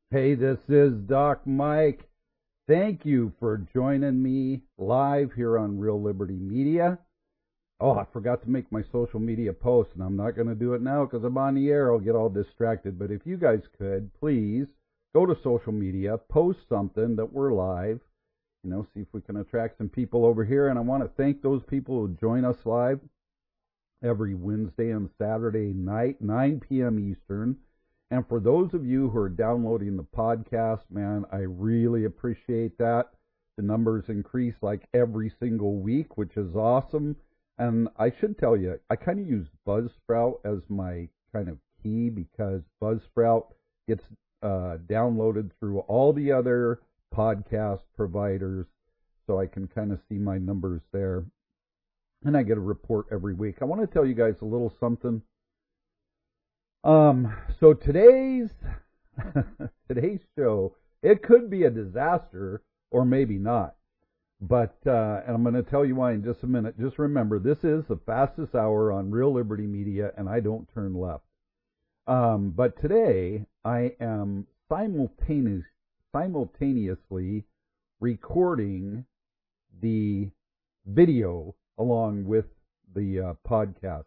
Hey, this is Doc Mike. Thank you for joining me live here on Real Liberty Media. Oh, I forgot to make my social media post, and I'm not going to do it now because I'm on the air. I'll get all distracted. But if you guys could, please go to social media, post something that we're live, see if we can attract some people over here. And I want to thank those people who join us live every Wednesday and Saturday night, 9 p.m. Eastern. And for those of you who are downloading the podcast, man, I really appreciate that. The numbers increase like every single week, which is awesome. And I should tell you, I kind of use Buzzsprout as my kind of key because Buzzsprout gets downloaded through all the other podcast providers, so I can kind of see my numbers there. And I get a report every week. I want to tell you guys a little something. So today's show, it could be a disaster or maybe not. But, and I'm going to tell you why in just a minute. Just remember, this is the fastest hour on Real Liberty Media, and I don't turn left. But today, I am simultaneously recording the video along with the podcast.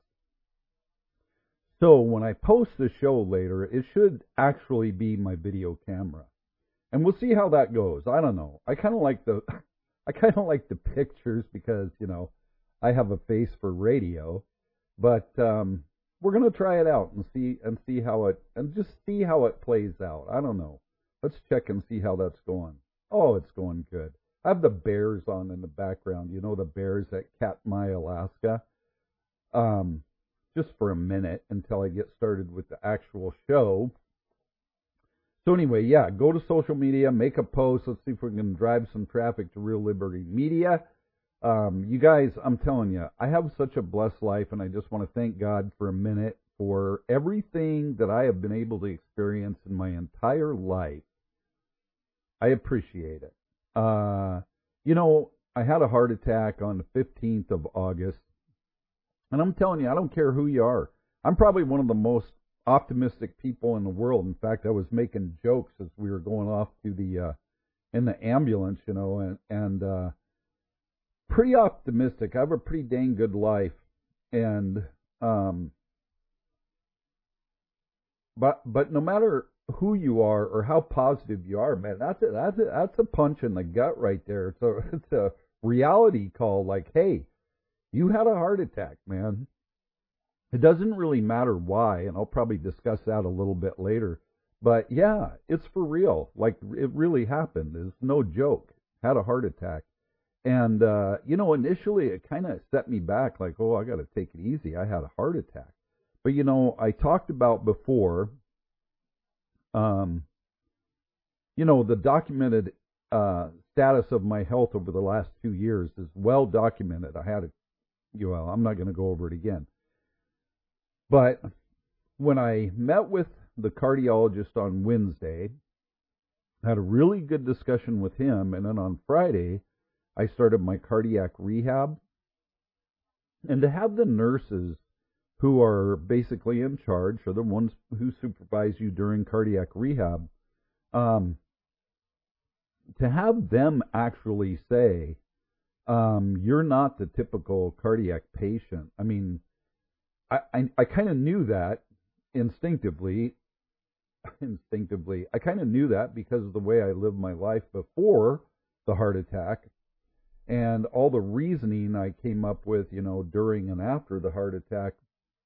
So when I post the show later, it should actually be my video camera. And we'll see how that goes. I don't know. I kind of like the pictures because, I have a face for radio. But we're going to try it out and see how it plays out. I don't know. Let's check and see how that's going. Oh, it's going good. I have the bears on in the background. The bears at Katmai, Alaska. Just for a minute until I get started with the actual show. So anyway, yeah, go to social media, make a post. Let's see if we can drive some traffic to Real Liberty Media. You guys, I'm telling you, I have such a blessed life, and I just want to thank God for a minute for everything that I have been able to experience in my entire life. I appreciate it. I had a heart attack on the 15th of August. And I'm telling you, I don't care who you are. I'm probably one of the most optimistic people in the world. In fact, I was making jokes as we were going off to in the ambulance, and pretty optimistic. I have a pretty dang good life, and but no matter who you are or how positive you are, man, that's a punch in the gut right there. It's a reality call. Like, hey, you had a heart attack, man. It doesn't really matter why, and I'll probably discuss that a little bit later. But yeah, it's for real. Like, it really happened. It's no joke. Had a heart attack. And, initially it kind of set me back, like, oh, I got to take it easy. I had a heart attack. But, I talked about before, the documented status of my health over the last 2 years is well documented. I'm not going to go over it again. But when I met with the cardiologist on Wednesday, I had a really good discussion with him, and then on Friday, I started my cardiac rehab. And to have the nurses who are basically in charge, or the ones who supervise you during cardiac rehab, to have them actually say, you're not the typical cardiac patient. I mean, I kind of knew that instinctively. I kind of knew that because of the way I lived my life before the heart attack and all the reasoning I came up with, during and after the heart attack.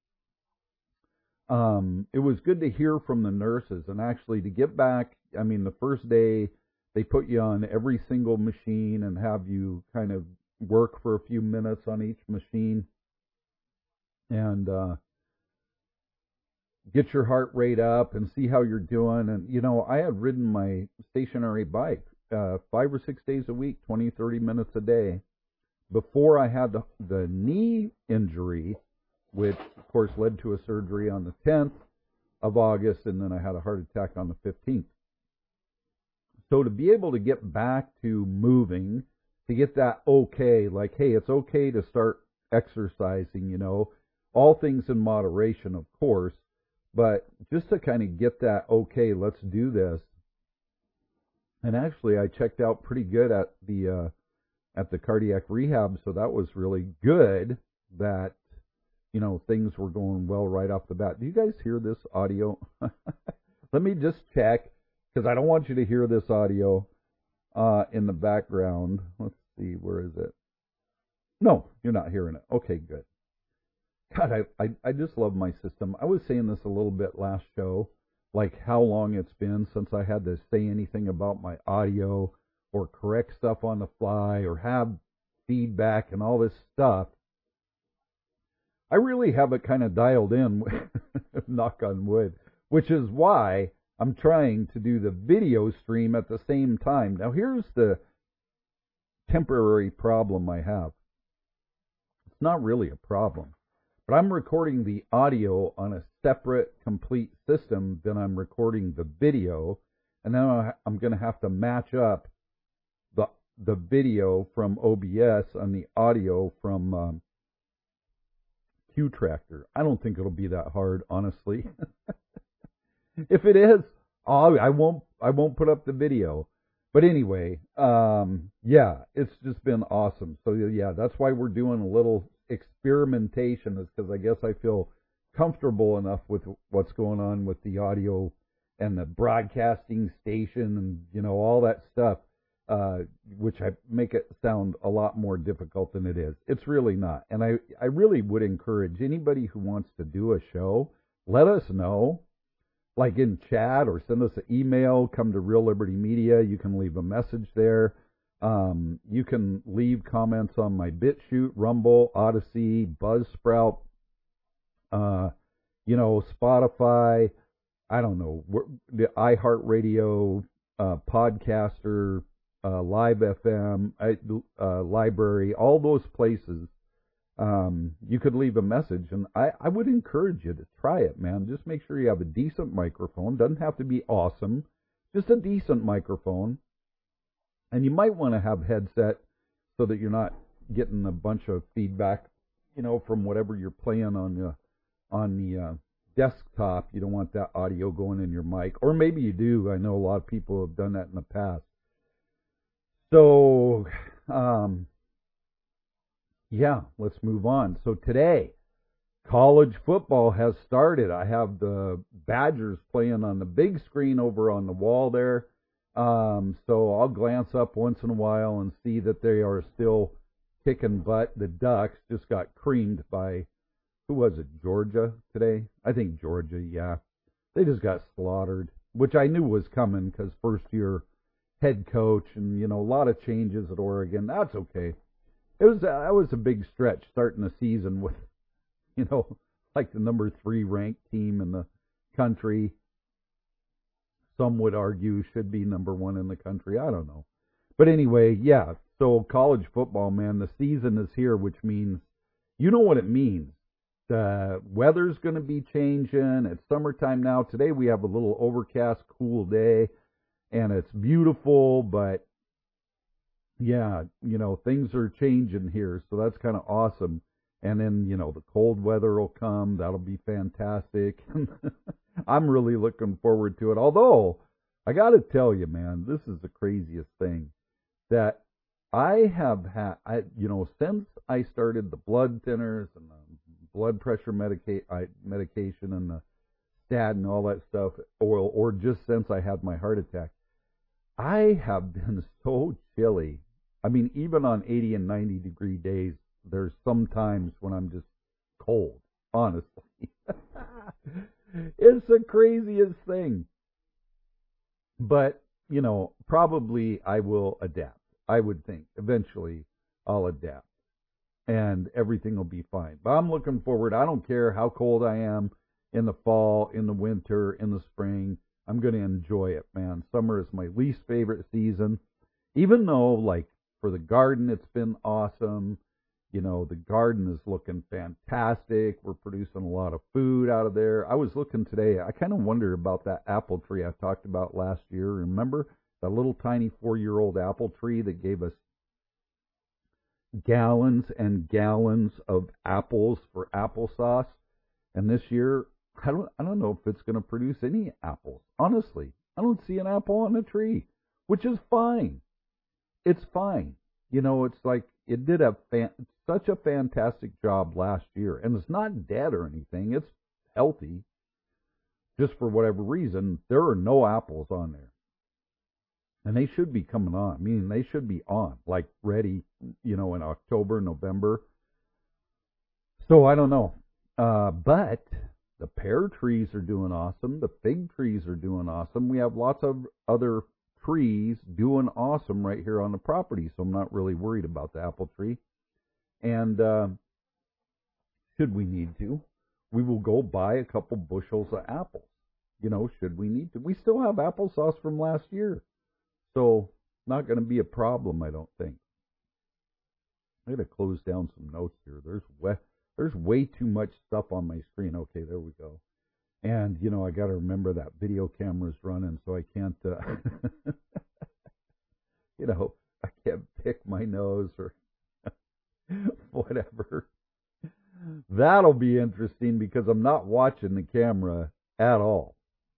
It was good to hear from the nurses and actually to get back. I mean, the first day they put you on every single machine and have you kind of work for a few minutes on each machine and get your heart rate up and see how you're doing. And, I had ridden my stationary bike 5 or 6 days a week, 20, 30 minutes a day before I had the knee injury, which, of course, led to a surgery on the 10th of August, and then I had a heart attack on the 15th. So to be able to get back to moving, to get that okay, like, hey, it's okay to start exercising, all things in moderation, of course, but just to kind of get that, okay, let's do this. And actually, I checked out pretty good at the cardiac rehab, so that was really good. That things were going well right off the bat. Do you guys hear this audio? Let me just check because I don't want you to hear this audio in the background. Let's see, where is it? No, you're not hearing it. Okay, good. God, I just love my system. I was saying this a little bit last show, like how long it's been since I had to say anything about my audio or correct stuff on the fly or have feedback and all this stuff. I really have it kind of dialed in, knock on wood, which is why I'm trying to do the video stream at the same time. Now, here's the temporary problem I have. It's not really a problem, but I'm recording the audio on a separate, complete system than I'm recording the video, and now I'm going to have to match up the video from OBS and the audio from Qtractor. I don't think it'll be that hard, honestly. If it is, I won't put up the video. But anyway, yeah, it's just been awesome. So yeah, that's why we're doing a little experimentation, is because I guess I feel comfortable enough with what's going on with the audio and the broadcasting station and all that stuff, which I make it sound a lot more difficult than it is. It's really not. And I really would encourage anybody who wants to do a show, let us know. Like in chat, or send us an email, come to Real Liberty Media. You can leave a message there. You can leave comments on my BitChute, Rumble, Odyssey, Buzzsprout, Spotify, I don't know, the iHeartRadio, Podcaster, Live FM, Library, all those places. You could leave a message, and I would encourage you to try it, man. Just make sure you have a decent microphone. Doesn't have to be awesome, just a decent microphone. And you might want to have headset so that you're not getting a bunch of feedback, from whatever you're playing on the desktop. You don't want that audio going in your mic, or maybe you do. I know a lot of people have done that in the past. So, yeah, let's move on. So today, college football has started. I have the Badgers playing on the big screen over on the wall there. So I'll glance up once in a while and see that they are still kicking butt. The Ducks just got creamed by, who was it, Georgia today? I think Georgia, yeah. They just got slaughtered, which I knew was coming because first-year head coach and, a lot of changes at Oregon. That's okay. That was a big stretch starting the season with, like the number 3 ranked team in the country. Some would argue should be number 1 in the country. I don't know. But anyway, yeah. So college football, man, the season is here, which means, you know what it means. The weather's going to be changing. It's summertime now. Today we have a little overcast, cool day, and it's beautiful, but yeah, things are changing here, so that's kind of awesome. And then, the cold weather will come. That'll be fantastic. I'm really looking forward to it. Although, I got to tell you, man, this is the craziest thing that I have had, since I started the blood thinners and the blood pressure medication and the statin and all that stuff, or just since I had my heart attack, I have been so chilly. I mean, even on 80 and 90 degree days, there's some times when I'm just cold, honestly. It's the craziest thing. But, probably I will adapt. I would think eventually I'll adapt and everything will be fine. But I'm looking forward. I don't care how cold I am in the fall, in the winter, in the spring. I'm going to enjoy it, man. Summer is my least favorite season, even though, like, for the garden, it's been awesome. The garden is looking fantastic. We're producing a lot of food out of there. I was looking today. I kind of wonder about that apple tree I talked about last year. Remember that little tiny 4-year-old apple tree that gave us gallons and gallons of apples for applesauce? And this year, I don't know if it's going to produce any apples. Honestly, I don't see an apple on the tree. which is fine. It's fine. It's like it did such a fantastic job last year, and it's not dead or anything. It's healthy. Just for whatever reason, there are no apples on there. And they should be coming on. I mean, they should be on, like ready, in October, November. So I don't know. But the pear trees are doing awesome. The fig trees are doing awesome. We have lots of other trees doing awesome right here on the property. So I'm not really worried about the apple tree. And should we need to, we will go buy a couple bushels of apples. Should we need to. We still have applesauce from last year. So not going to be a problem, I don't think. I got to close down some notes here. There's way too much stuff on my screen. Okay, there we go. And, I got to remember that video camera's running, so I can't, I can't pick my nose or whatever. That'll be interesting because I'm not watching the camera at all.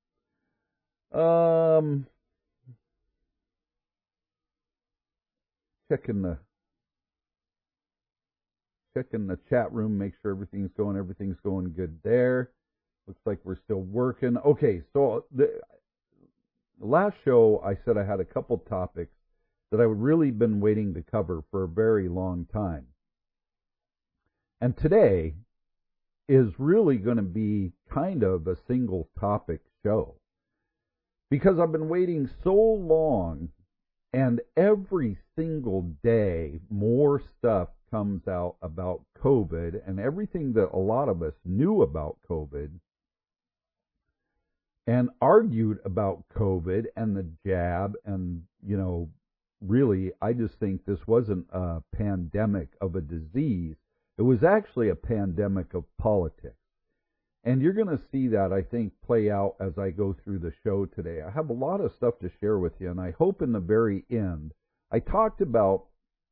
Checking the chat room, make sure everything's going good there. Looks like we're still working. Okay, so the last show I said I had a couple topics that I would really been waiting to cover for a very long time. And today is really going to be kind of a single topic show. Because I've been waiting so long, and every single day more stuff comes out about COVID and everything that a lot of us knew about COVID and argued about COVID and the jab. And, really, I just think this wasn't a pandemic of a disease. It was actually a pandemic of politics. And you're going to see that, I think, play out as I go through the show today. I have a lot of stuff to share with you, and I hope in the very end, I talked about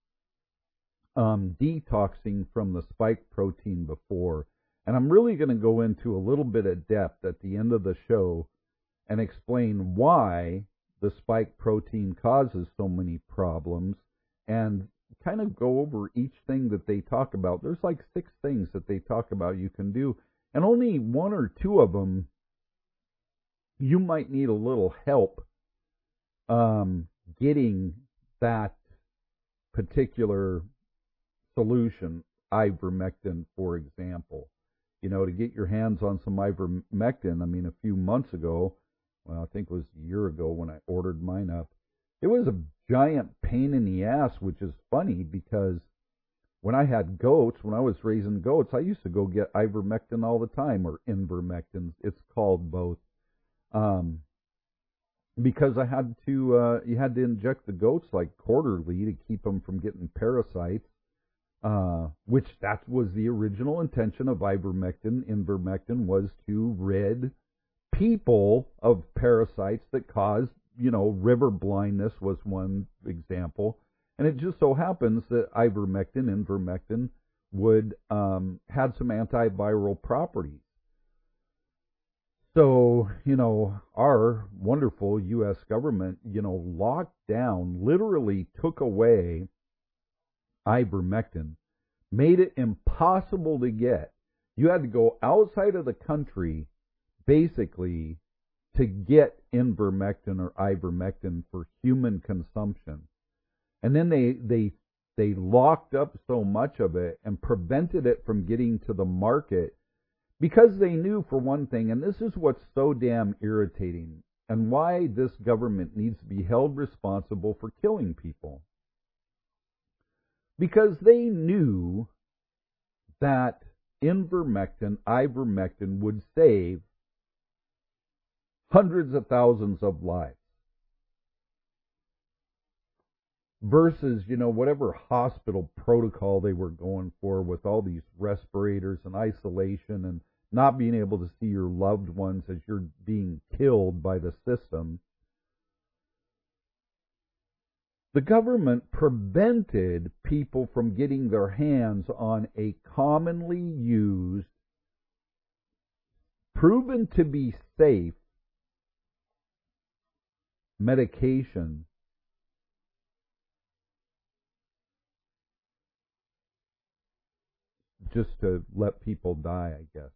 detoxing from the spike protein before, and I'm really going to go into a little bit of depth at the end of the show and explain why the spike protein causes so many problems and kind of go over each thing that they talk about. There's like 6 things that they talk about you can do. And only 1 or 2 of them, you might need a little help getting that particular solution, ivermectin, for example. To get your hands on some ivermectin, a few months ago, well, I think it was a year ago when I ordered mine up, it was a giant pain in the ass, which is funny because when I had goats, when I was raising goats, I used to go get ivermectin all the time, or invermectin. It's called both. Because I had to, you had to inject the goats like quarterly to keep them from getting parasites, which that was the original intention of ivermectin. Invermectin was to rid people of parasites that cause, river blindness was one example. And it just so happens that invermectin would had some antiviral properties. So, our wonderful U.S. government, locked down, literally took away ivermectin, made it impossible to get. You had to go outside of the country, basically, to get invermectin or ivermectin for human consumption. And then they locked up so much of it and prevented it from getting to the market because they knew, for one thing, and this is what's so damn irritating and why this government needs to be held responsible for killing people. Because they knew that ivermectin would save hundreds of thousands of lives. Versus, whatever hospital protocol they were going for with all these respirators and isolation and not being able to see your loved ones as you're being killed by the system. The government prevented people from getting their hands on a commonly used, proven to be safe medication just to let people die, I guess.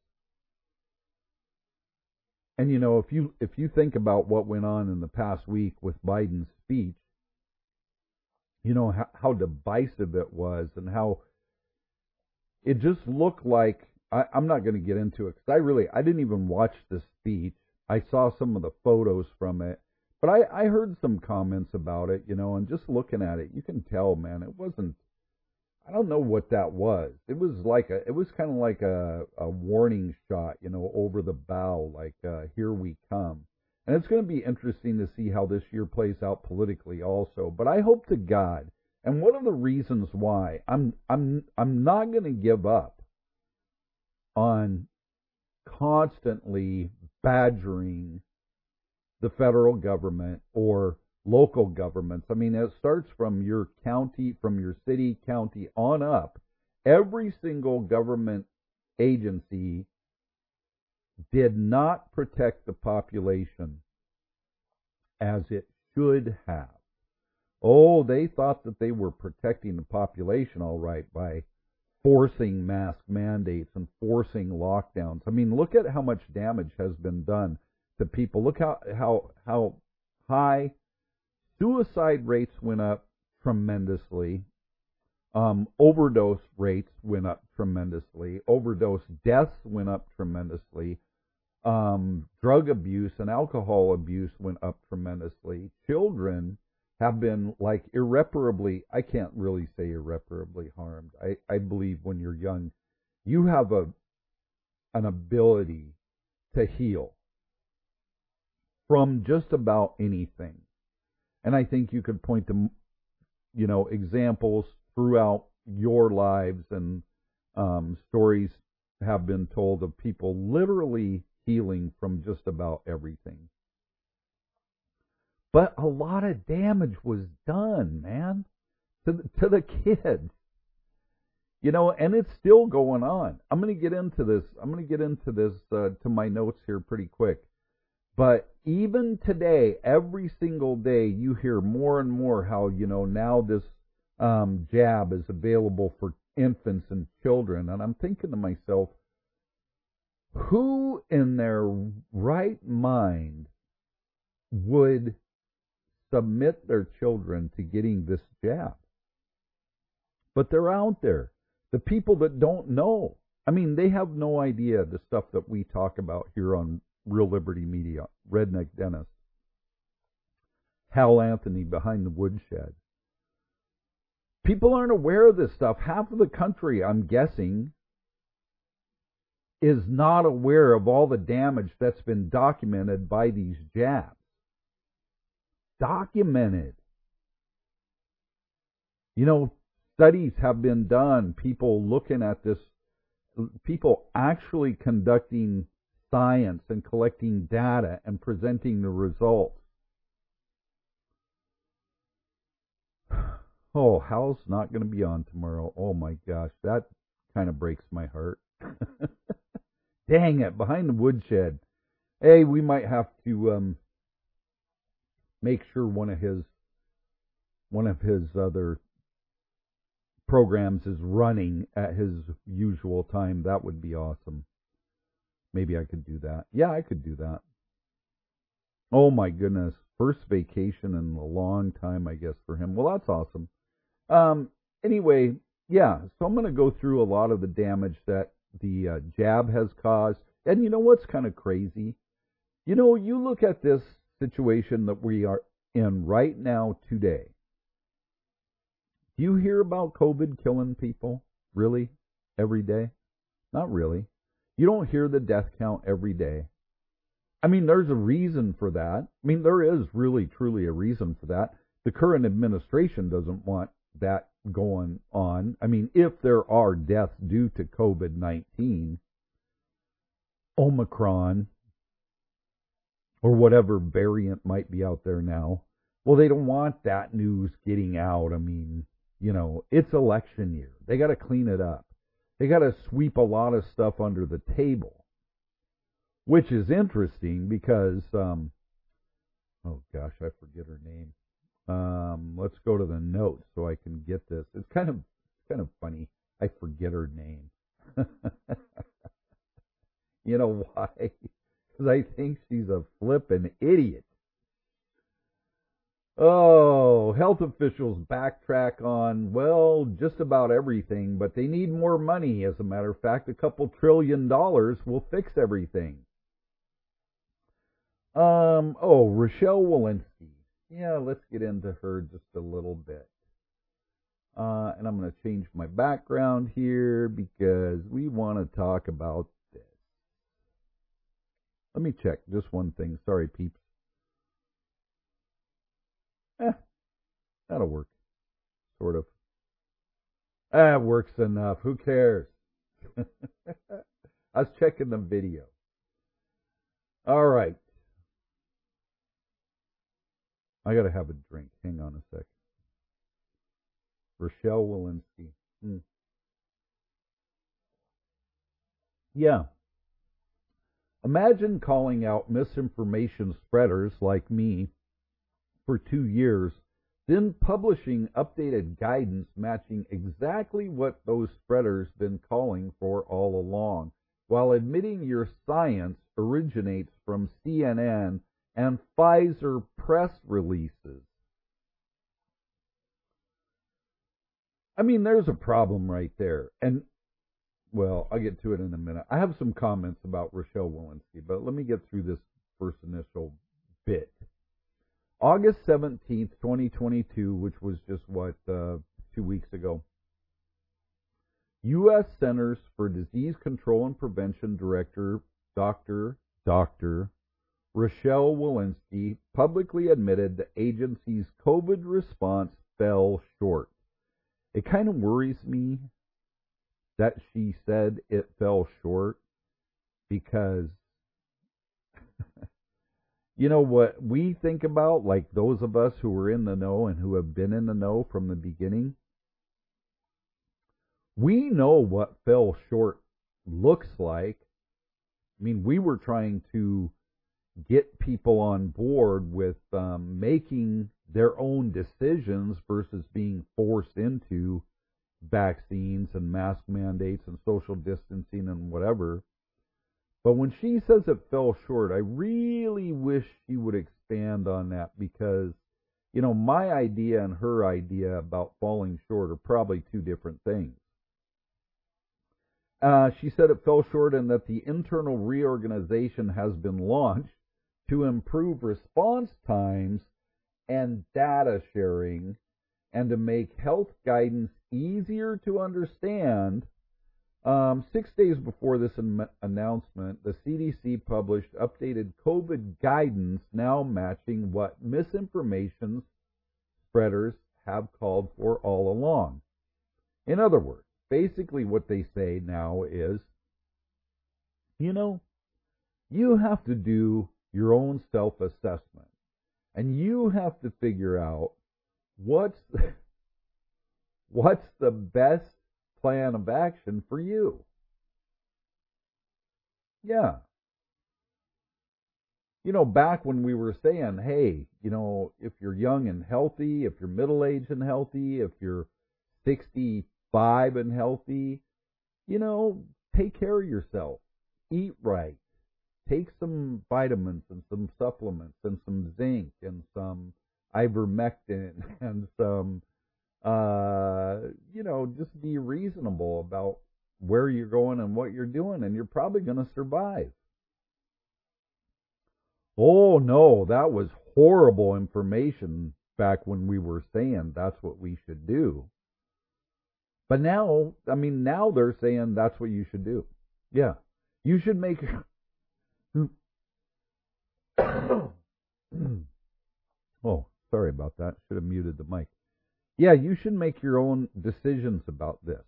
And you know, if you think about what went on in the past week with Biden's speech, you know how divisive it was, and how it just looked like, I'm not going to get into it because I didn't even watch the speech. I saw some of the photos from it, but I heard some comments about it, you know, and just looking at it, you can tell, man, it wasn't. I don't know what that was. It was kind of like a warning shot, you know, over the bow, like here we come. And it's going to be interesting to see how this year plays out politically, also. But I hope to God, and one of the reasons why I'm not going to give up on constantly badgering the federal government or local governments. I mean, it starts from your county, from your city, county on up. Every single government agency did not protect the population as it should have. Oh, they thought that they were protecting the population all right by forcing mask mandates and forcing lockdowns. I mean, look at how much damage has been done to people. Look how high suicide rates went up tremendously. Overdose rates went up tremendously. Overdose deaths went up tremendously. Drug abuse and alcohol abuse went up tremendously. Children have been like irreparably, I can't really say irreparably harmed. I believe when you're young, you have an ability to heal from just about anything. And I think you could point to, you know, examples throughout your lives, and stories have been told of people literally healing from just about everything. But a lot of damage was done, man, to the kids. You know, and it's still going on. I'm going to get into this to my notes here pretty quick. But even today, every single day, you hear more and more how, you know, now this jab is available for infants and children. And I'm thinking to myself, who in their right mind would submit their children to getting this jab? But they're out there. The people that don't know. I mean, they have no idea the stuff that we talk about here on Real Liberty Media. Redneck Dennis, Hal Anthony behind the woodshed. People aren't aware of this stuff. Half of the country, I'm guessing, is not aware of all the damage that's been documented by these jabs. Documented. You know, studies have been done, people looking at this, people actually conducting science and collecting data and presenting the results. Oh, Hal's not going to be on tomorrow. Oh my gosh, that kind of breaks my heart. Dang it, behind the woodshed. Hey, we might have to make sure one of his other programs is running at his usual time. That would be awesome. Maybe I could do that. Yeah, I could do that. Oh my goodness. First vacation in a long time, I guess, for him. Well, that's awesome. Anyway, yeah, so I'm going to go through a lot of the damage that the jab has caused. And you know what's kind of crazy? You know, you look at this situation that we are in right now today. Do you hear about COVID killing people? Really? Every day? Not really. You don't hear the death count every day. I mean, there's a reason for that. I mean, there is really, truly a reason for that. The current administration doesn't want that going on. I mean, if there are deaths due to COVID-19, Omicron, or whatever variant might be out there now, well, they don't want that news getting out. I mean, you know, it's election year. They got to clean it up. They got to sweep a lot of stuff under the table, which is interesting because, oh gosh, I forget her name. Let's go to the notes so I can get this. It's kind of funny. I forget her name. You know why? Because I think she's a flippin' idiot. Oh, health officials backtrack on, well, just about everything, but they need more money. As a matter of fact, a couple $1 trillion will fix everything. Rochelle Walensky. Yeah, let's get into her just a little bit. And I'm going to change my background here because we want to talk about this. Let me check just one thing. Sorry, peeps. That'll work. Sort of. That works enough. Who cares? I was checking the video. All right. I got to have a drink. Hang on a sec. Rochelle Walensky. Yeah. Imagine calling out misinformation spreaders like me for 2 years, then publishing updated guidance matching exactly what those spreaders been calling for all along, while admitting your science originates from CNN and Pfizer press releases. I mean, there's a problem right there. And, well, I'll get to it in a minute. I have some comments about Rochelle Walensky, but let me get through this first initial bit. August 17th, 2022, which was just, 2 weeks ago, U.S. Centers for Disease Control and Prevention Director Dr. Rochelle Walensky publicly admitted the agency's COVID response fell short. It kind of worries me that she said it fell short because you know what we think about, like those of us who were in the know and who have been in the know from the beginning? We know what fell short looks like. I mean, we were trying to get people on board with making their own decisions versus being forced into vaccines and mask mandates and social distancing and whatever. But when she says it fell short, I really wish she would expand on that because, you know, my idea and her idea about falling short are probably two different things. She said it fell short and that the internal reorganization has been launched to improve response times and data sharing and to make health guidance easier to understand. 6 days before this announcement, the CDC published updated COVID guidance now matching what misinformation spreaders have called for all along. In other words, basically what they say now is, you know, you have to do your own self-assessment. And you have to figure out what's the best plan of action for you. Yeah. You know, back when we were saying, hey, you know, if you're young and healthy, if you're middle-aged and healthy, if you're 65 and healthy, you know, take care of yourself. Eat right. Take some vitamins and some supplements and some zinc and some ivermectin and some, you know, just be reasonable about where you're going and what you're doing, and you're probably going to survive. Oh, no, that was horrible information back when we were saying that's what we should do. But now, I mean, now they're saying that's what you should do. Yeah. You should make... Oh, sorry about that. Should have muted the mic. Yeah, you should make your own decisions about this.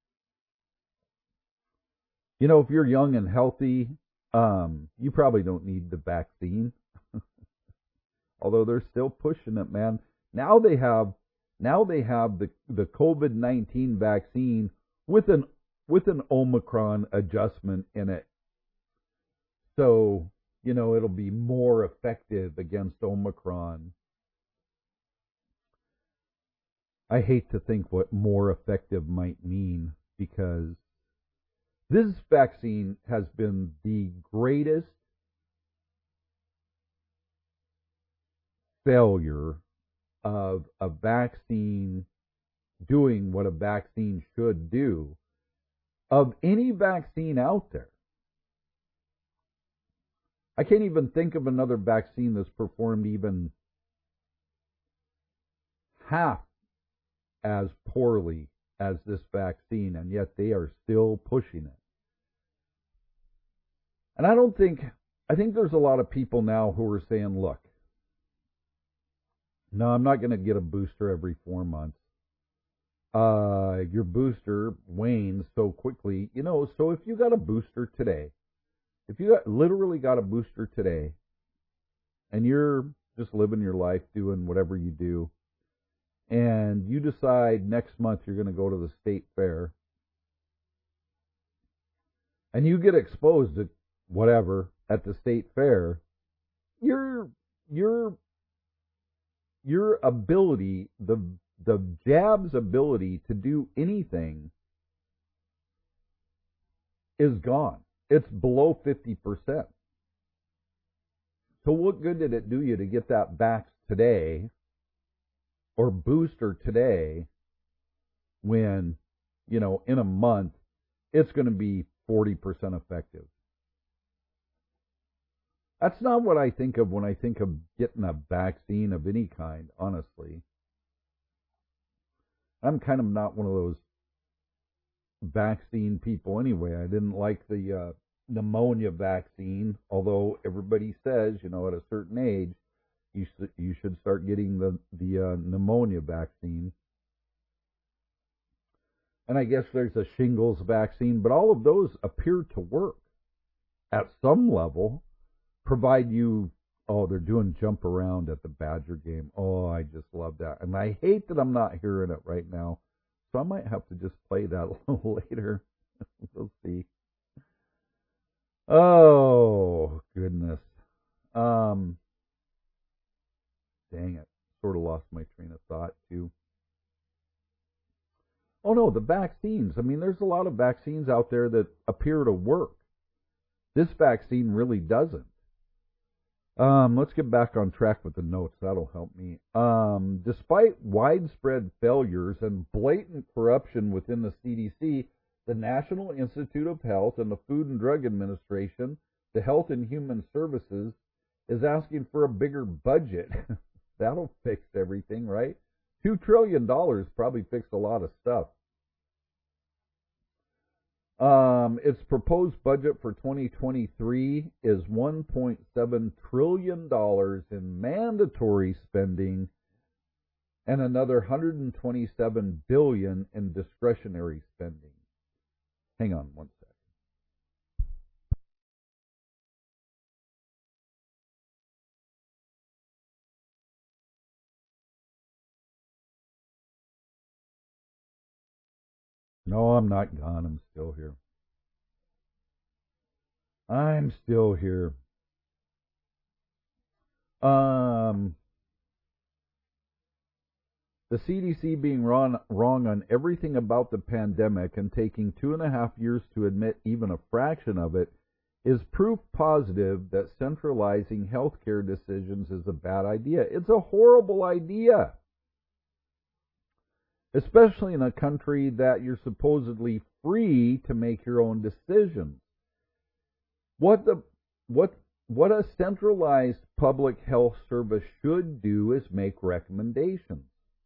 You know, if you're young and healthy, you probably don't need the vaccine. Although they're still pushing it, man. Now they have the COVID-19 vaccine with an Omicron adjustment in it. So, you know, it'll be more effective against Omicron. I hate to think what more effective might mean because This vaccine has been the greatest failure of a vaccine doing what a vaccine should do of any vaccine out there. I can't even think of another vaccine that's performed even half as poorly as this vaccine, and yet they are still pushing it. And I think there's a lot of people now who are saying, look, no, I'm not going to get a booster every 4 months. Your booster wanes so quickly, so if you got a booster today, if you literally got a booster today, and you're just living your life doing whatever you do, and you decide next month you're going to go to the state fair, and you get exposed to whatever at the state fair, your ability, the jab's ability to do anything is gone. It's below 50%. So what good did it do you to get that vax today or booster today when, in a month, it's going to be 40% effective? That's not what I think of when I think of getting a vaccine of any kind, honestly. I'm kind of not one of those vaccine people anyway. I didn't like the pneumonia vaccine, although everybody says, at a certain age, you should start getting the pneumonia vaccine. And I guess there's a shingles vaccine, but all of those appear to work at some level, provide you, they're doing jump around at the Badger game. Oh, I just love that. And I hate that I'm not hearing it right now. So I might have to just play that a little later. We'll see. Oh, goodness. Dang it. Sort of lost my train of thought, too. Oh, no, the vaccines. I mean, there's a lot of vaccines out there that appear to work. This vaccine really doesn't. Let's get back on track with the notes. That'll help me. Despite widespread failures and blatant corruption within the CDC, the National Institute of Health and the Food and Drug Administration, the Health and Human Services, is asking for a bigger budget. That'll fix everything, right? $2 trillion probably fixed a lot of stuff. Its proposed budget for 2023 is $1.7 trillion in mandatory spending and another $127 billion in discretionary spending. Hang on one sec. No, I'm not gone. I'm still here. I'm still here. The CDC being wrong on everything about the pandemic and taking 2.5 years to admit even a fraction of it is proof positive that centralizing healthcare decisions is a bad idea. It's a horrible idea. Especially in a country that you're supposedly free to make your own decisions. What a centralized public health service should do is make recommendations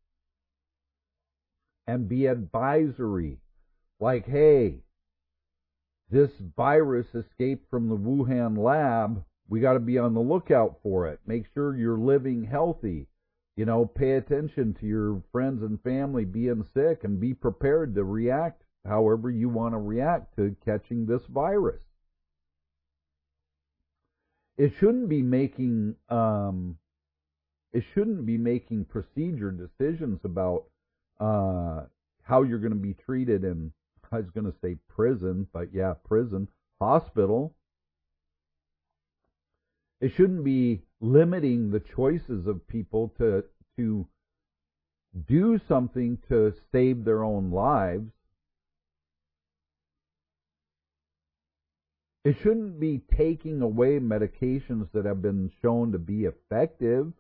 and be advisory. Like, hey, this virus escaped from the Wuhan lab. We got to be on the lookout for it. Make sure you're living healthy. Pay attention to your friends and family being sick and be prepared to react however you want to react to catching this virus. It shouldn't be making procedure decisions about how you're going to be treated in, I was going to say prison, but yeah, prison, hospital. It shouldn't be limiting the choices of people to do something to save their own lives. It shouldn't be taking away medications that have been shown to be effective.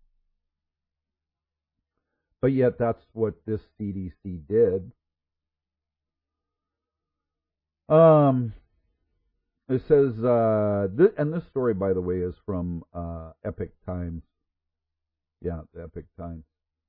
But yet that's what this CDC did. It says, and this story, by the way, is from Epic Times. Yeah, the Epic Times.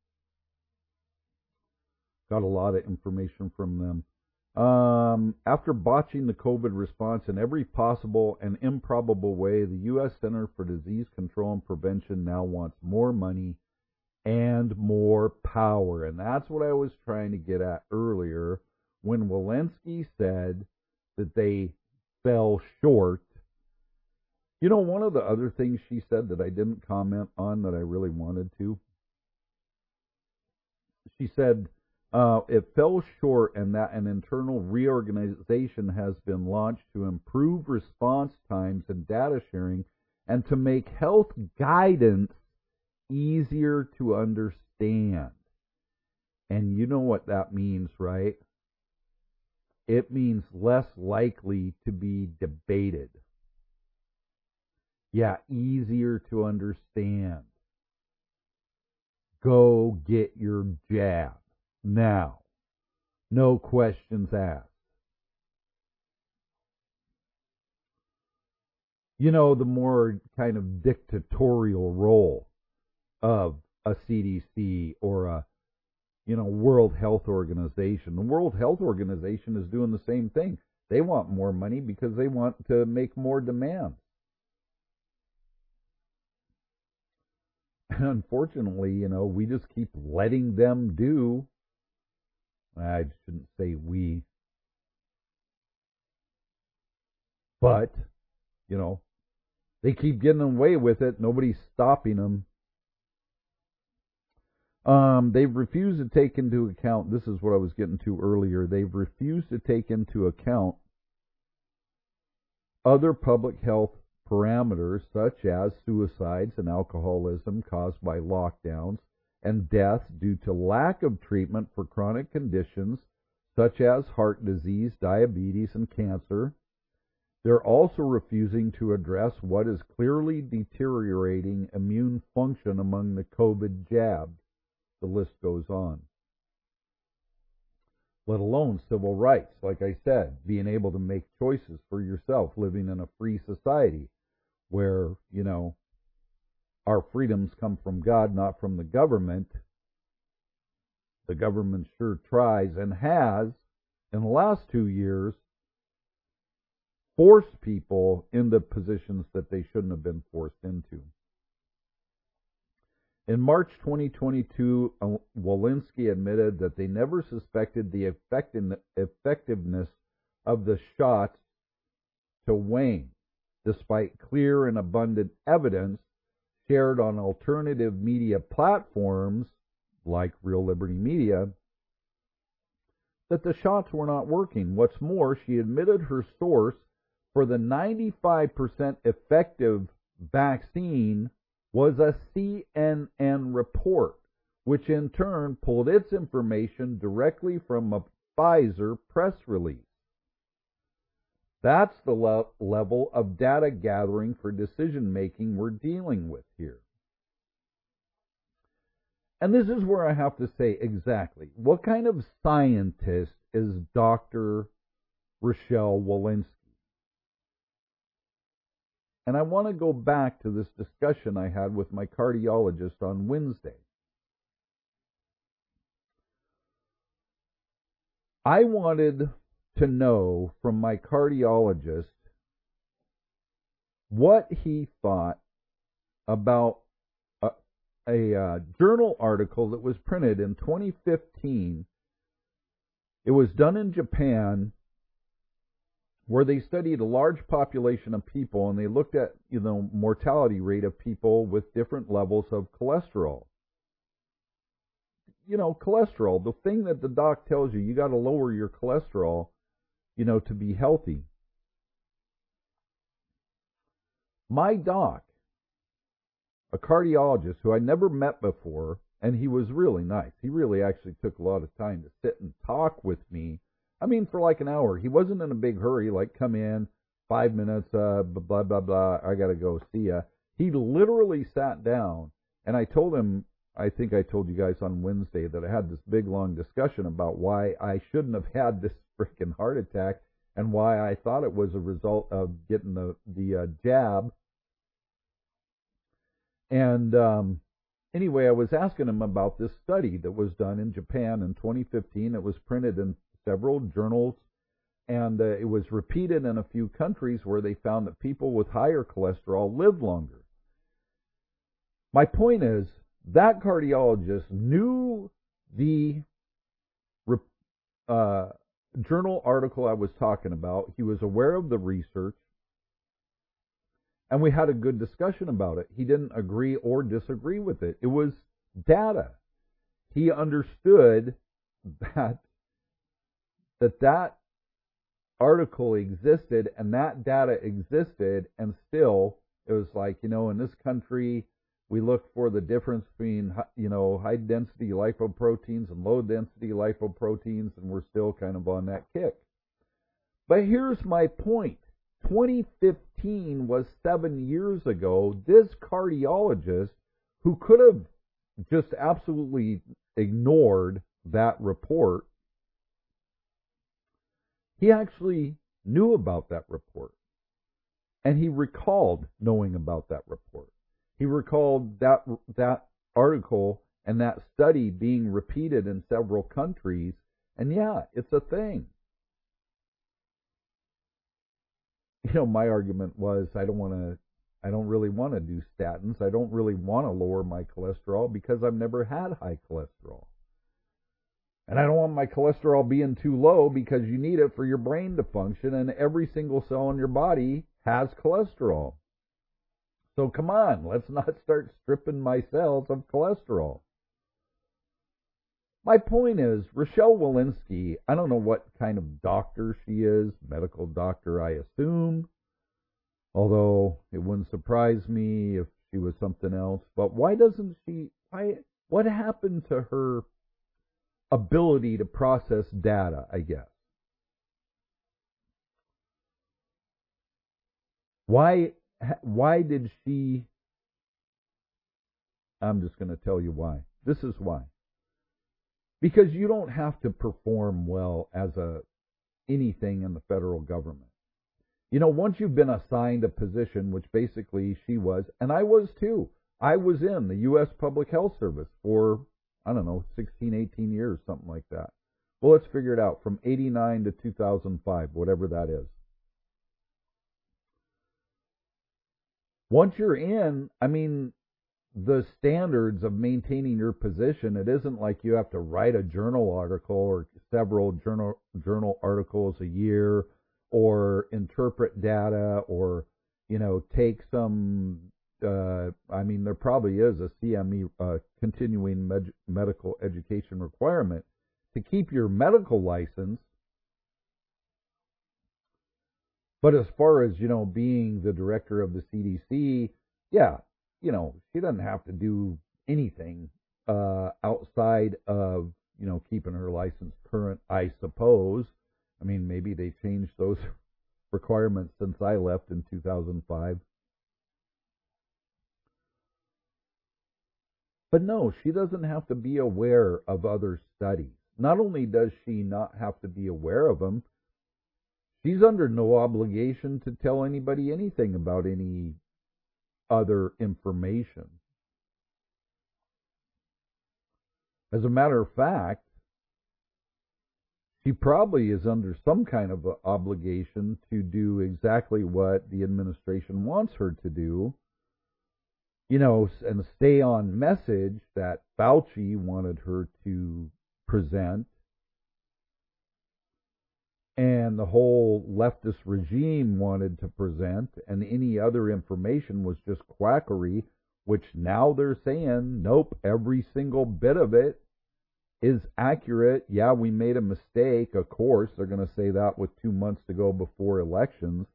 Got a lot of information from them. After botching the COVID response in every possible and improbable way, the U.S. Center for Disease Control and Prevention now wants more money and more power. And that's what I was trying to get at earlier when Walensky said that they fell short. You know, one of the other things she said that I didn't comment on that I really wanted to, she said it fell short and that an internal reorganization has been launched to improve response times and data sharing and to make health guidance easier to understand. And you know what that means, right? It means less likely to be debated. Yeah, easier to understand. Go get your jab now. No questions asked. You know, the more kind of dictatorial role of a CDC or a World Health Organization. The World Health Organization is doing the same thing. They want more money because they want to make more demands. And unfortunately, we just keep letting them do. I shouldn't say we. But, they keep getting away with it. Nobody's stopping them. They've refused to take into account, this is what I was getting to earlier, they've refused to take into account other public health parameters such as suicides and alcoholism caused by lockdowns and deaths due to lack of treatment for chronic conditions such as heart disease, diabetes, and cancer. They're also refusing to address what is clearly deteriorating immune function among the COVID jabbed. The list goes on. Let alone civil rights, like I said, being able to make choices for yourself, living in a free society where, our freedoms come from God, not from the government. The government sure tries and has, in the last 2 years, forced people into positions that they shouldn't have been forced into. In March 2022, Walensky admitted that they never suspected the effectiveness of the shots to wane, despite clear and abundant evidence shared on alternative media platforms like Real Liberty Media that the shots were not working. What's more, she admitted her source for the 95% effective vaccine was a CNN report, which in turn pulled its information directly from a Pfizer press release. That's the level of data gathering for decision making we're dealing with here. And this is where I have to say exactly, what kind of scientist is Dr. Rochelle Walensky? And I want to go back to this discussion I had with my cardiologist on Wednesday. I wanted to know from my cardiologist what he thought about a journal article that was printed in 2015. It was done in Japan, where they studied a large population of people and they looked at, mortality rate of people with different levels of cholesterol. Cholesterol, the thing that the doc tells you got to lower your cholesterol, to be healthy. My doc, a cardiologist who I never met before, and he was really nice. He really actually took a lot of time to sit and talk with me. I mean, for like an hour. He wasn't in a big hurry, like come in, 5 minutes, blah, blah, blah, I got to go, see ya. He literally sat down, and I told him, I think I told you guys on Wednesday that I had this big, long discussion about why I shouldn't have had this freaking heart attack and why I thought it was a result of getting the jab. And anyway, I was asking him about this study that was done in Japan in 2015. It was printed in several journals, and it was repeated in a few countries where they found that people with higher cholesterol live longer. My point is, that cardiologist knew the journal article I was talking about. He was aware of the research, and we had a good discussion about it. He didn't agree or disagree with it. It was data. He understood that article existed and that data existed, and still it was like, in this country, we look for the difference between, high-density lipoproteins and low-density lipoproteins, and we're still kind of on that kick. But here's my point. 2015 was 7 years ago. This cardiologist, who could have just absolutely ignored that report, he actually knew about that report. And he recalled knowing about that report. He recalled that article and that study being repeated in several countries. And yeah, it's a thing. My argument was I don't really want to do statins. I don't really want to lower my cholesterol because I've never had high cholesterol. And I don't want my cholesterol being too low because you need it for your brain to function, and every single cell in your body has cholesterol. So come on, let's not start stripping my cells of cholesterol. My point is, Rochelle Walensky, I don't know what kind of doctor she is, medical doctor, I assume, although it wouldn't surprise me if she was something else. But what happened to her ability to process data, I guess? Why did she... I'm just going to tell you why. This is why. Because you don't have to perform well as anything in the federal government. Once you've been assigned a position, which basically she was, and I was too. I was in the U.S. Public Health Service for, 16, 18 years, something like that. Well, let's figure it out. From 89 to 2005, whatever that is. Once you're in, the standards of maintaining your position, it isn't like you have to write a journal article or several journal articles a year, or interpret data, or take some there probably is a CME, continuing medical education requirement to keep your medical license. But as far as being the director of the CDC, yeah, she doesn't have to do anything outside of, keeping her license current, I suppose. Maybe they changed those requirements since I left in 2005. But no, she doesn't have to be aware of other studies. Not only does she not have to be aware of them, she's under no obligation to tell anybody anything about any other information. As a matter of fact, she probably is under some kind of obligation to do exactly what the administration wants her to do, and stay on message that Fauci wanted her to present, and the whole leftist regime wanted to present, and any other information was just quackery, which now they're saying, nope, every single bit of it is accurate. Yeah, we made a mistake. Of course, they're going to say that with 2 months to go before elections.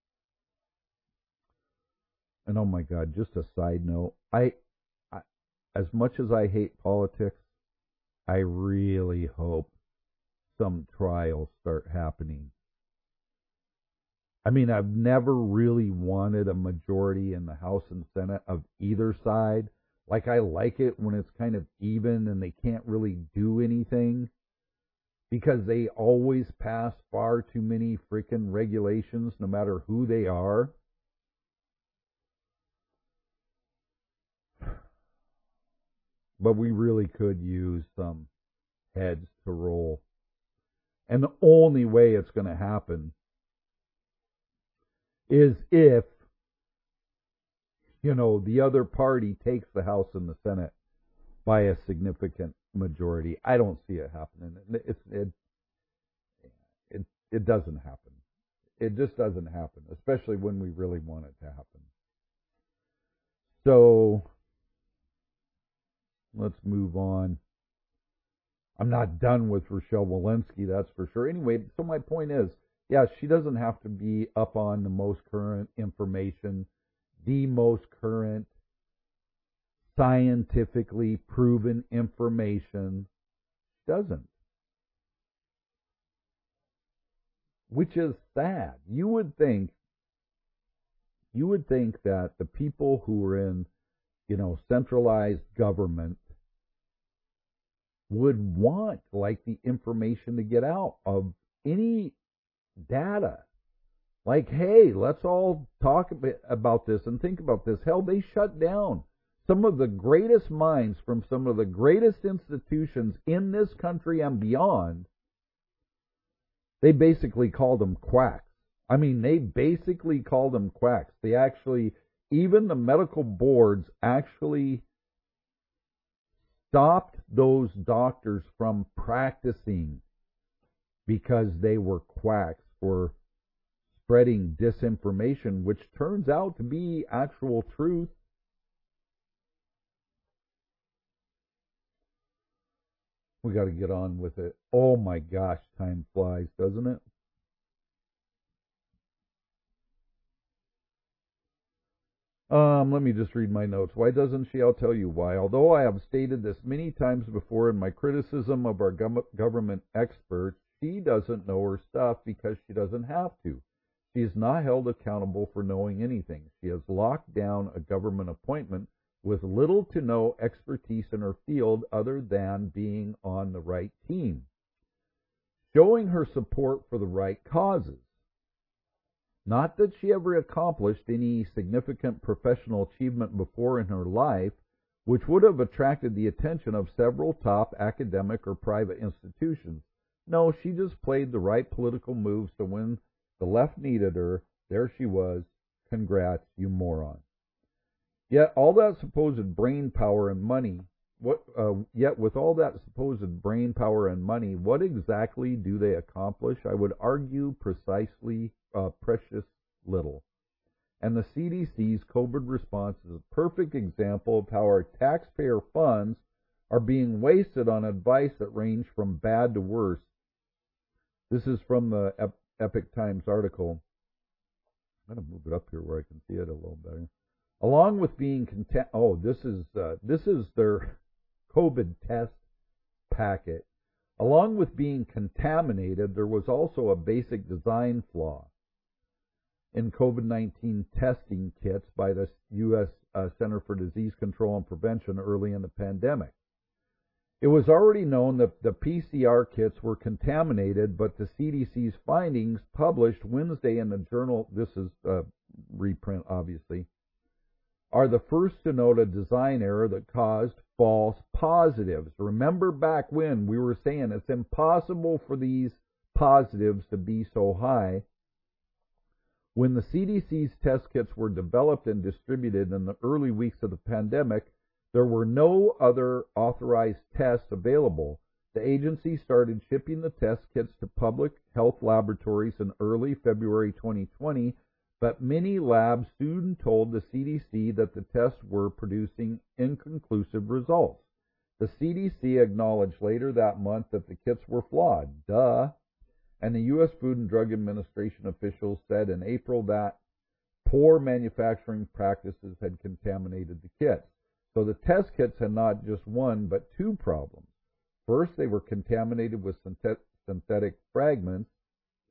And oh my God, just a side note, I as much as I hate politics, I really hope some trials start happening. I mean, I've never really wanted a majority in the House and Senate of either side. Like, I like it when it's kind of even and they can't really do anything because they always pass far too many freaking regulations, no matter who they are. But we really could use some heads to roll. And the only way it's going to happen is if, the other party takes the House and the Senate by a significant majority. I don't see it happening. It doesn't happen. It just doesn't happen, especially when we really want it to happen. So let's move on. I'm not done with Rochelle Walensky, that's for sure. Anyway, so my point is, yeah, she doesn't have to be up on the most current information, the most current scientifically proven information. She doesn't. Which is sad. You would think that the people who are in, centralized government would want, like, the information to get out of any data. Like, hey, let's all talk about this and think about this. Hell, they shut down some of the greatest minds from some of the greatest institutions in this country and beyond. They basically called them quacks. I mean, they basically called them quacks. They actually, even the medical boards actually stopped those doctors from practicing because they were quacks for spreading disinformation, which turns out to be actual truth. We got to get on with it. Oh my gosh, time flies, doesn't it? Let me just read my notes. Why doesn't she? I'll tell you why. Although I have stated this many times before in my criticism of our government experts, she doesn't know her stuff because she doesn't have to. She is not held accountable for knowing anything. She has locked down a government appointment with little to no expertise in her field other than being on the right team, showing her support for the right causes. Not that she ever accomplished any significant professional achievement before in her life, which would have attracted the attention of several top academic or private institutions. No, she just played the right political moves, so when the left needed her, there she was. Congrats, you moron. Yet all that supposed brain power and money, what exactly do they accomplish? I would argue precisely precious little. And the CDC's COVID response is a perfect example of how our taxpayer funds are being wasted on advice that range from bad to worse. This is from the Epoch Times article. I'm going to move it up here where I can see it a little better. Along with being this is their COVID test packet. Along with being contaminated, there was also a basic design flaw in COVID-19 testing kits by the U.S. Center for Disease Control and Prevention early in the pandemic. It was already known that the PCR kits were contaminated, but the CDC's findings published Wednesday in the journal, this is a reprint obviously, are the first to note a design error that caused false positives. Remember back when we were saying it's impossible for these positives to be so high. When the CDC's test kits were developed and distributed in the early weeks of the pandemic, there were no other authorized tests available. The agency started shipping the test kits to public health laboratories in early February 2020, but many labs soon told the CDC that the tests were producing inconclusive results. The CDC acknowledged later that month that the kits were flawed. Duh. And the U.S. Food and Drug Administration officials said in April that poor manufacturing practices had contaminated the kits. So the test kits had not just one, but two problems. First, they were contaminated with synthetic fragments.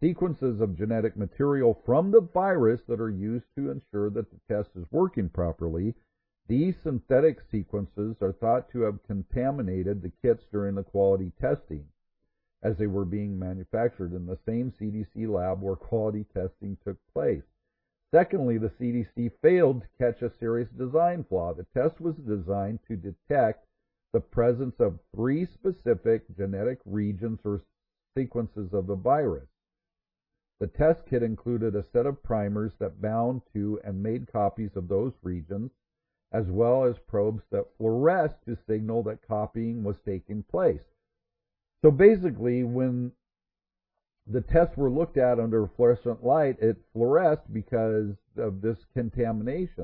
sequences of genetic material from the virus that are used to ensure that the test is working properly. These synthetic sequences are thought to have contaminated the kits during the quality testing, as they were being manufactured in the same CDC lab where quality testing took place. Secondly, the CDC failed to catch a serious design flaw. The test was designed to detect the presence of 3 specific genetic regions or sequences of the virus. The test kit included a set of primers that bound to and made copies of those regions, as well as probes that fluoresced to signal that copying was taking place. So basically, when the tests were looked at under fluorescent light, it fluoresced because of this contamination.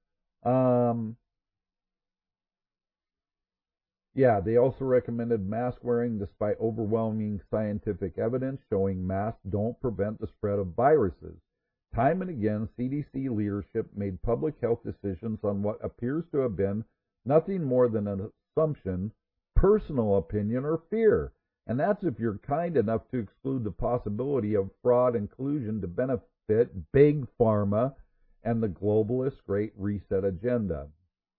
They also recommended mask wearing despite overwhelming scientific evidence showing masks don't prevent the spread of viruses. Time and again, CDC leadership made public health decisions on what appears to have been nothing more than an assumption, personal opinion, or fear. And that's if you're kind enough to exclude the possibility of fraud and collusion to benefit Big Pharma and the globalist Great Reset agenda.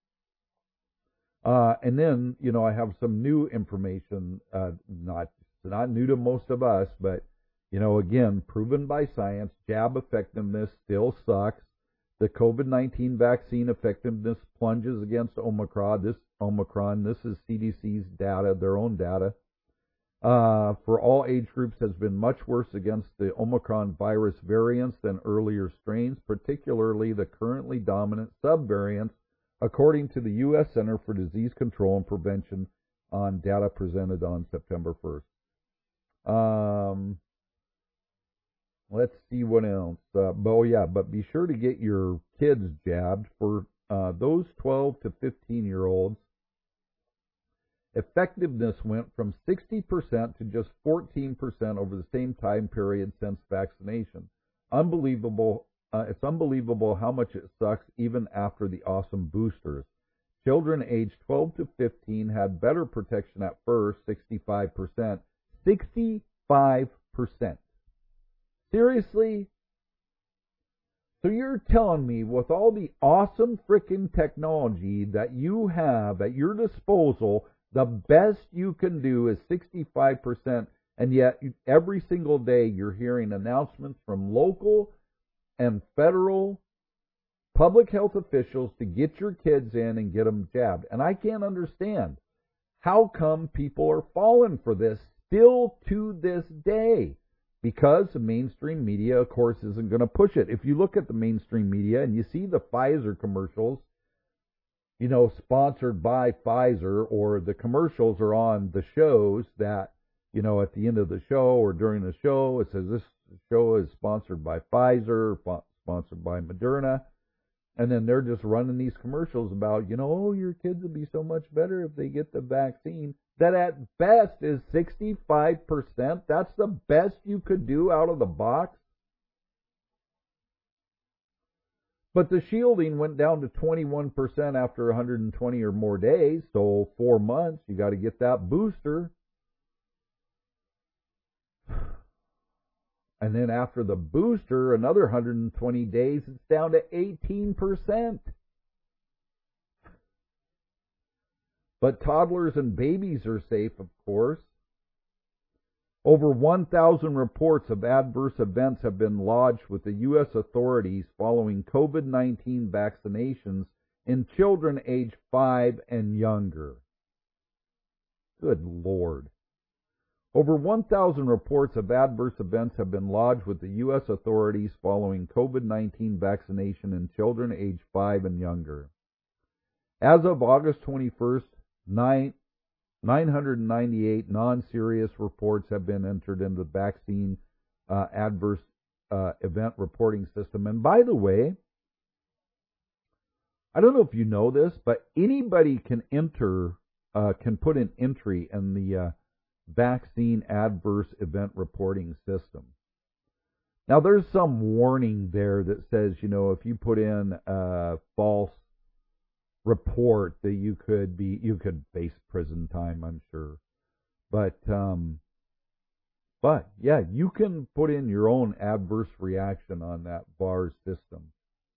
And then, I have some new information, not new to most of us, but, again, proven by science, jab effectiveness still sucks. The COVID-19 vaccine effectiveness plunges against Omicron. This is CDC's data, their own data. For all age groups has been much worse against the Omicron virus variants than earlier strains, particularly the currently dominant subvariants, according to the U.S. Center for Disease Control and Prevention on data presented on September 1st. Let's see what else. But be sure to get your kids jabbed. For those 12 to 15-year-olds, effectiveness went from 60% to just 14% over the same time period since vaccination. Unbelievable. It's unbelievable how much it sucks even after the awesome boosters. Children aged 12 to 15 had better protection at first, 65%. 65%. Seriously? So you're telling me with all the awesome freaking technology that you have at your disposal, the best you can do is 65%, and yet every single day you're hearing announcements from local and federal public health officials to get your kids in and get them jabbed. And I can't understand how come people are falling for this still to this day. Because the mainstream media, of course, isn't going to push it. If you look at the mainstream media and you see the Pfizer commercials, sponsored by Pfizer, or the commercials are on the shows that, at the end of the show or during the show, it says this show is sponsored by Pfizer, sponsored by Moderna, and then they're just running these commercials about, your kids will be so much better if they get the vaccine. That at best is 65%. That's the best you could do out of the box. But the shielding went down to 21% after 120 or more days, so 4 months. You got to get that booster. And then after the booster, another 120 days, it's down to 18%. But toddlers and babies are safe, of course. Over 1,000 reports of adverse events have been lodged with the U.S. authorities following COVID-19 vaccinations in children aged 5 and younger. Good Lord. Over 1,000 reports of adverse events have been lodged with the U.S. authorities following COVID-19 vaccination in children aged 5 and younger. As of August 21st, 998 non-serious reports have been entered into the vaccine adverse event reporting system. And by the way, I don't know if you know this, but anybody can put an entry in the vaccine adverse event reporting system. Now, there's some warning there that says, if you put in a false report that you could face prison time, I'm sure. But But, yeah, you can put in your own adverse reaction on that VAERS system.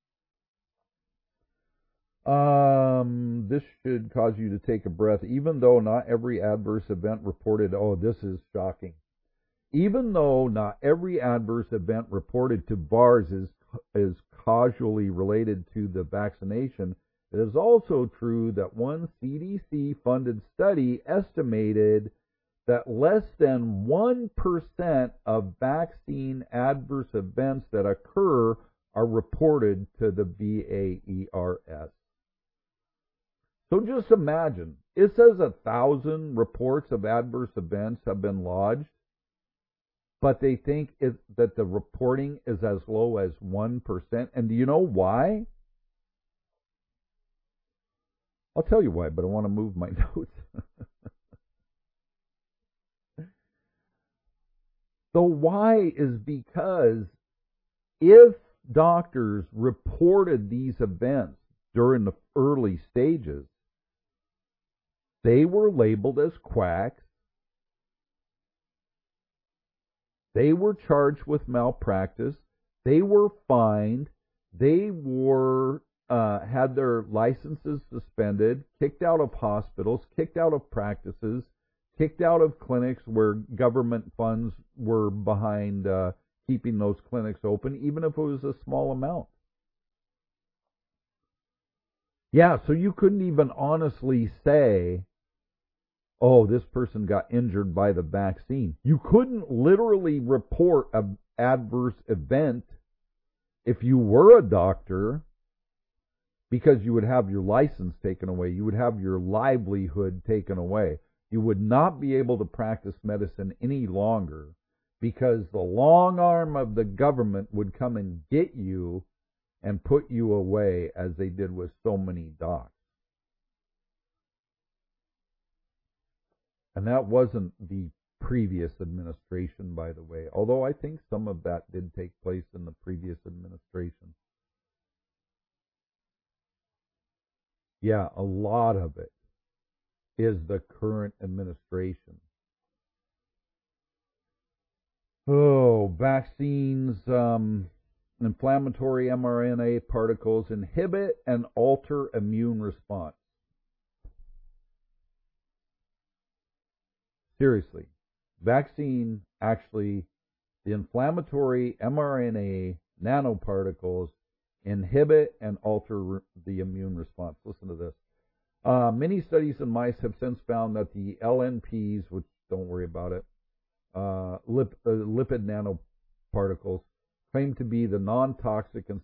This should cause you to take a breath. Even though not every adverse event reported, oh, this is shocking. Even though not every adverse event reported to VAERS is causally related to the vaccination, it is also true that one CDC-funded study estimated that less than 1% of vaccine adverse events that occur are reported to the VAERS. So just imagine, it says 1,000 reports of adverse events have been lodged, but they think that the reporting is as low as 1%. And do you know why? I'll tell you why, but I want to move my notes. The why is because if doctors reported these events during the early stages, they were labeled as quacks. They were charged with malpractice. They were fined. They were had their licenses suspended, kicked out of hospitals, kicked out of practices, kicked out of clinics where government funds were behind keeping those clinics open, even if it was a small amount. Yeah, so you couldn't even honestly say, oh, this person got injured by the vaccine. You couldn't literally report an adverse event if you were a doctor, because you would have your license taken away. You would have your livelihood taken away. You would not be able to practice medicine any longer because the long arm of the government would come and get you and put you away, as they did with so many docs. And that wasn't the previous administration, by the way, although I think some of that did take place in the previous administration. Yeah, a lot of it is the current administration. Oh, vaccines, inflammatory mRNA particles inhibit and alter immune response. Seriously, vaccine actually, the inflammatory mRNA nanoparticles inhibit and alter the immune response. Listen to this. Many studies in mice have since found that the LNPs, which don't worry about it, lipid nanoparticles, claim to be non-toxic and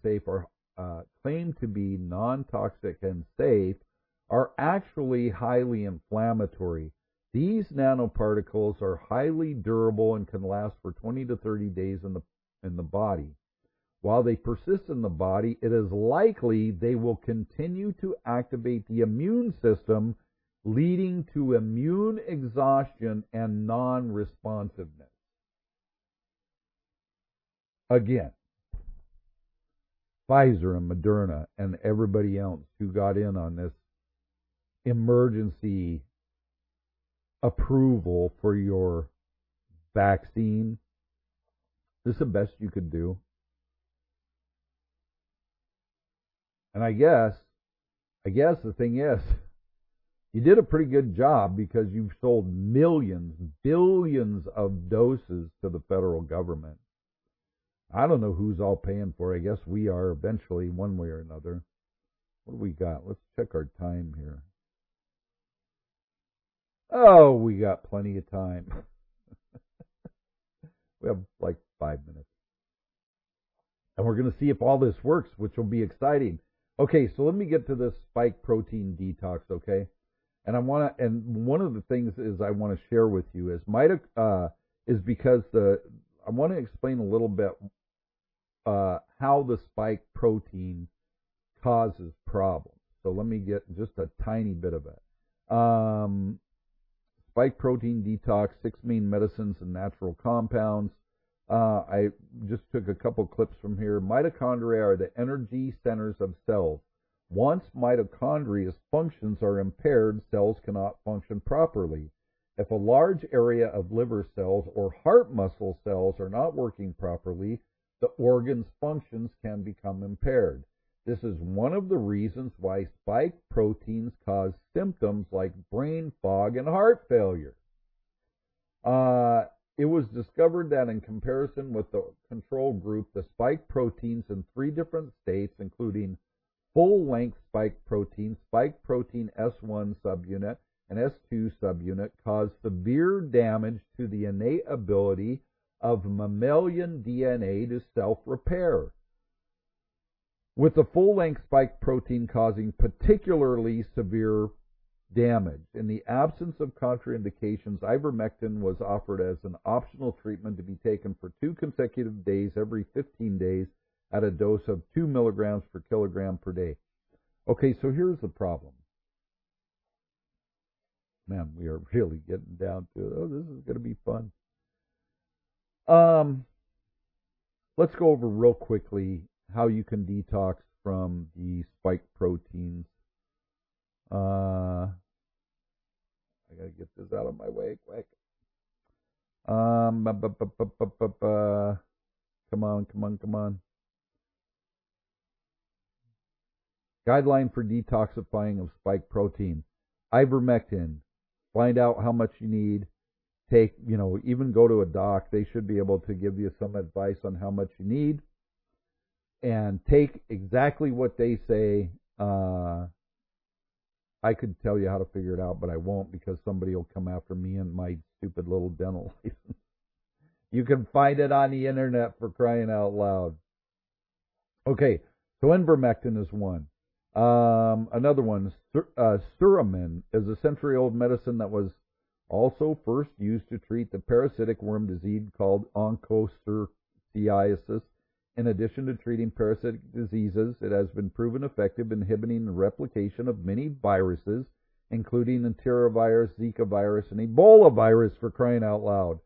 safe, are actually highly inflammatory. These nanoparticles are highly durable and can last for 20 to 30 days in the body. While they persist in the body, it is likely they will continue to activate the immune system, leading to immune exhaustion and non-responsiveness. Again, Pfizer and Moderna and everybody else who got in on this emergency approval for your vaccine, this is the best you could do. And I guess the thing is, you did a pretty good job because you've sold millions, billions of doses to the federal government. I don't know who's all paying for it. I guess we are eventually, one way or another. What do we got? Let's check our time here. Oh, we got plenty of time. We have like 5 minutes. And we're going to see if all this works, which will be exciting. Okay, so let me get to this spike protein detox, okay? And one of the things is I want to share with you is because I want to explain a little bit how the spike protein causes problems. So let me get just a tiny bit of it. Spike protein detox, 6 main medicines and natural compounds. I just took a couple clips from here. Mitochondria are the energy centers of cells. Once mitochondria's functions are impaired, cells cannot function properly. If a large area of liver cells or heart muscle cells are not working properly, the organ's functions can become impaired. This is one of the reasons why spike proteins cause symptoms like brain fog and heart failure. It was discovered that in comparison with the control group, the spike proteins in 3 different states, including full-length spike protein S1 subunit, and S2 subunit, caused severe damage to the innate ability of mammalian DNA to self-repair, with the full-length spike protein causing particularly severe damage. In the absence of contraindications, ivermectin was offered as an optional treatment to be taken for 2 consecutive days every 15 days at a dose of 2 milligrams per kilogram per day. Okay, so here's the problem. Man, we are really getting down to it. Oh, this is going to be fun. Let's go over real quickly how you can detox from the spike proteins. I gotta get this out of my way quick. Come on. Guideline for detoxifying of spike protein. Ivermectin. Find out how much you need. Even go to a doc. They should be able to give you some advice on how much you need. And take exactly what they say. I could tell you how to figure it out, but I won't, because somebody will come after me and my stupid little dental license. You can find it on the internet, for crying out loud. Okay, so ivermectin is one. Another one, suramin, is a century-old medicine that was also first used to treat the parasitic worm disease called onchocerciasis. In addition to treating parasitic diseases, it has been proven effective in inhibiting the replication of many viruses, including enterovirus, Zika virus, and Ebola virus, for crying out loud.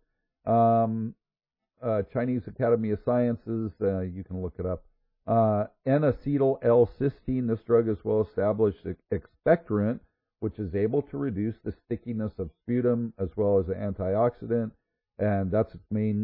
Chinese Academy of Sciences, you can look it up. N-acetyl L-cysteine, this drug is well-established expectorant, which is able to reduce the stickiness of sputum as well as an antioxidant, and that's its main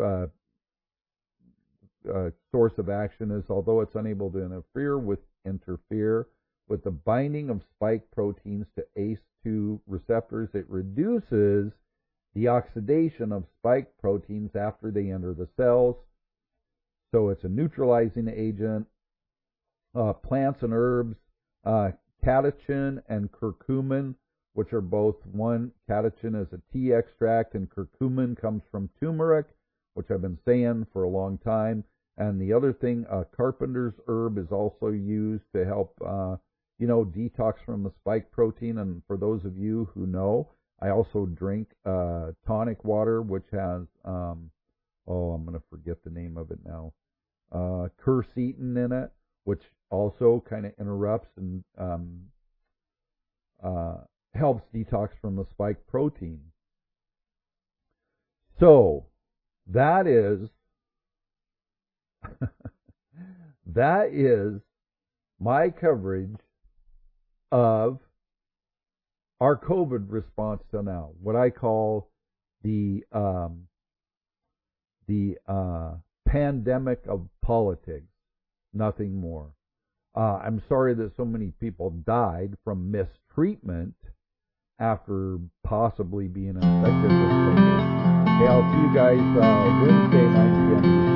source of action. Is although it's unable to interfere with the binding of spike proteins to ACE2 receptors, it reduces the oxidation of spike proteins after they enter the cells. So it's a neutralizing agent. Plants and herbs, catechin and curcumin, which are both one. Catechin is a tea extract, and curcumin comes from turmeric, which I've been saying for a long time. And the other thing, carpenter's herb is also used to help, detox from the spike protein. And for those of you who know, I also drink tonic water, which has, I'm going to forget the name of it now, quercetin in it, which also kind of interrupts and helps detox from the spike protein. So that is my coverage of our COVID response to now, what I call the pandemic of politics, nothing more. I'm sorry that so many people died from mistreatment after possibly being infected with COVID. Okay, I'll see you guys Wednesday, 9 p.m.